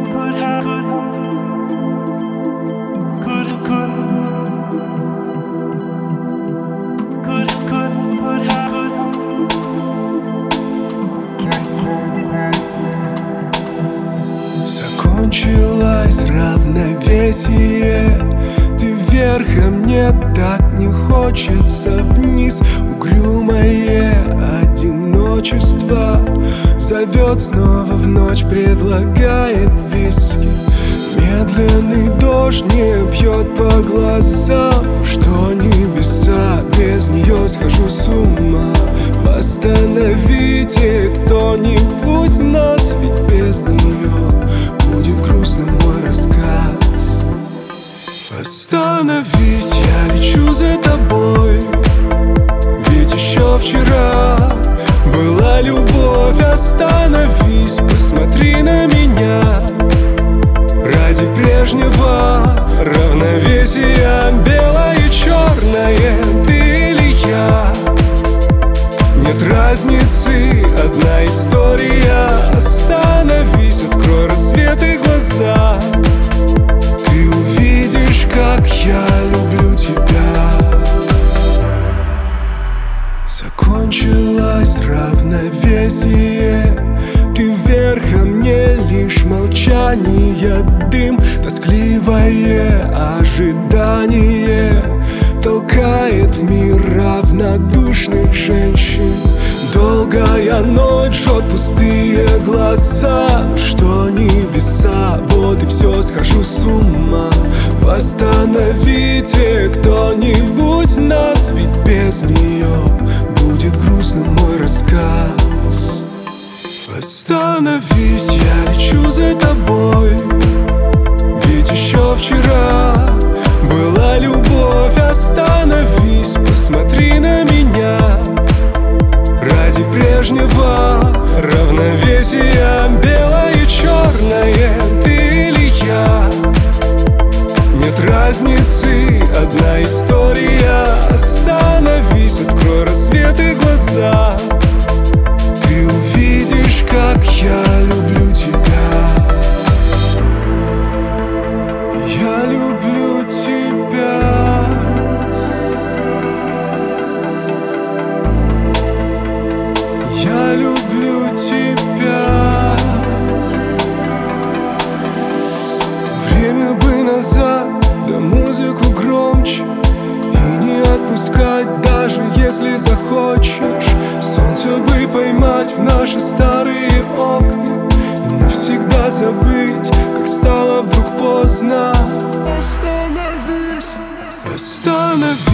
Закончилось равновесие. Ты вверх, а мне так не хочется вниз. Угрюмое одиночество зовет снова в ночь, предлагает виски. Медленный дождь не бьет по глазам. Что небеса, без нее схожу с ума. Восстановите кто-нибудь нас, ведь без нее будет грустным мой рассказ. Остановись, я лечу за тобой. Ведь еще вчера была любовь. Остановись, посмотри на меня. Ради прежнего равновесия, белое и черное, ты или я. Нет разницы, одна история. Остановись, открой рассветы глаза. Ты увидишь, как я люблю тебя. Закончилось равновесие. Ты вверх, а мне лишь молчание, дым, тоскливое ожидание толкает в мир равнодушных женщин. Долгая ночь жжет пустые глаза. Что небеса, вот и все, схожу с ума. Восстановите кто-нибудь нас, ведь без нее будет грустным мой рассказ. Остановись, я лечу за тобой. Ведь еще вчера была любовь. Остановись, посмотри на меня. Ради прежнего равновесия, белое и черное, ты или я. Нет разницы, одна история. Остановись, открой рассветы глаза. Ты увидишь, как я люблю тебя. Я люблю тебя. Я люблю тебя. Время бы назад, да музыку громче. И не отпускать, даже если захочешь. Солнце бы поймать в наши старые окна. И навсегда забыть, как стало вдруг поздно. Остановись, остановись.